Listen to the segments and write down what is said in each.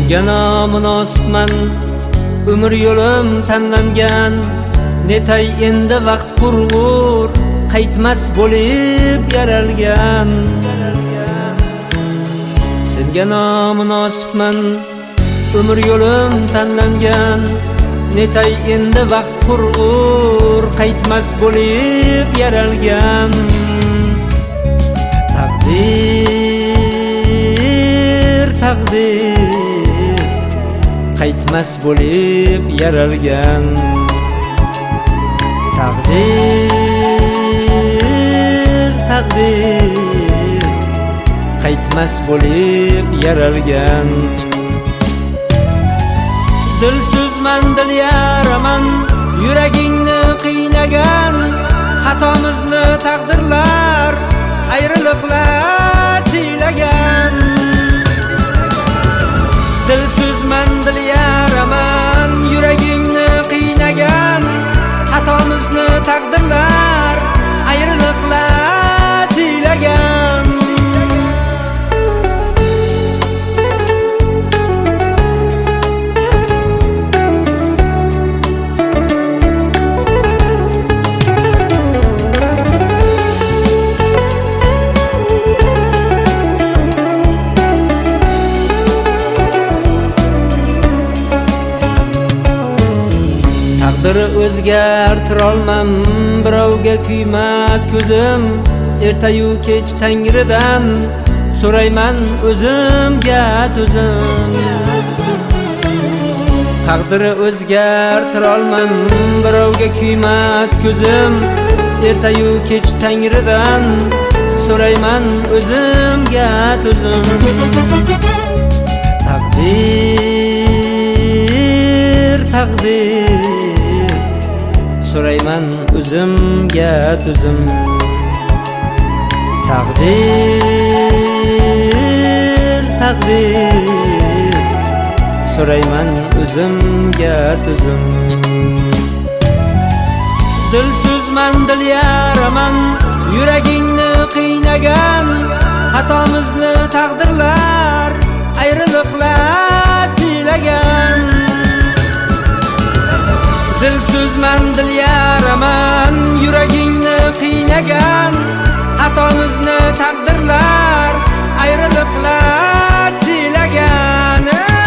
Senga nomunosibman, umr yo'lim tanlangan. Netay endi vaqt qurg'ur, qaytmas bo'lib yaralgan. Senga nomunosibman, umr yo'lim tanlangan. Netay endi vaqt qurg'ur, qaytmas bo'lib yaralgan. Taqdir, taqdir, qaytmas bo'lib yaralgan. Taqdir, taqdir, qaytmas bo'lib yaralgan. Dilsizman, dil yaraman, yuragingni qiynagan. Xatomizni taqdirlar, ayriliqlar siylagan. Dilsizman, dil yaraman, yuragingni qiynagan. Xatomizni taqdirlar, ayriliqlar siylagan. Taqdiri o'zgartirolmam, birovga kuymas ko'zim. Ertayu kech Tangridan so'rayman o'zimga o'zim. Taqdiri o'zgartirolmam, birovga kuymas ko'zim. Ertayu kech Tangridan so'rayman o'zimga o'zim. Taqdir, taqdir, so'rayman o'zimga o'zim. Taqdir, taqdir, so'rayman o'zimga o'zim. Dilsizman, dil yaraman, yuragingni qiynagan. Xatomizni taqdirlar, ayriliqlar siylagan. Dilsizman, dil yaraman, yuragingni qiynagan. Xatomizni taqdirlar, ayriliqlar siylagan.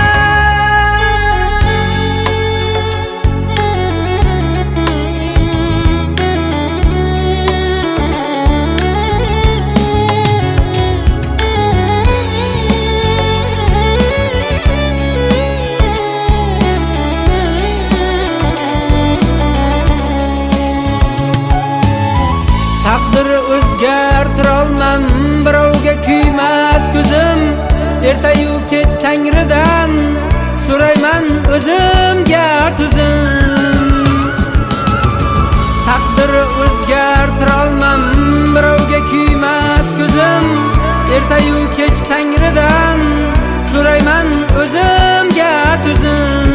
Taqdiri o'zgartirolmam, birovga kuymas ko'zim. Ertayu kech Tangridan so'rayman o'zimga o'zim. Taqdiri o'zgartirolmam, birovga kuymas ko'zim. Ertayu kech Tangridan so'rayman o'zimga o'zim.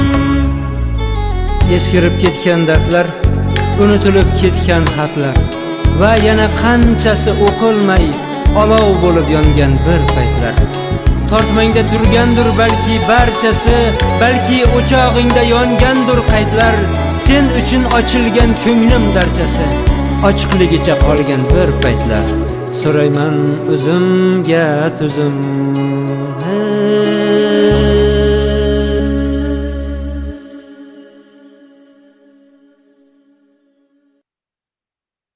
Eskirib ketgan dardlar, unutilib ketgan xatlar va yana qanchasi o'qilmay olov bo'lib yongan bir paytlar. Tortmangda turgandir balki barchasi, balki o'chog'ingda yongandir qaytlar. Sen uchun ochilgan ko'nglim darchasi, ochiqligicha qolgan bir paytlar. So'rayman o'zimga o'zim.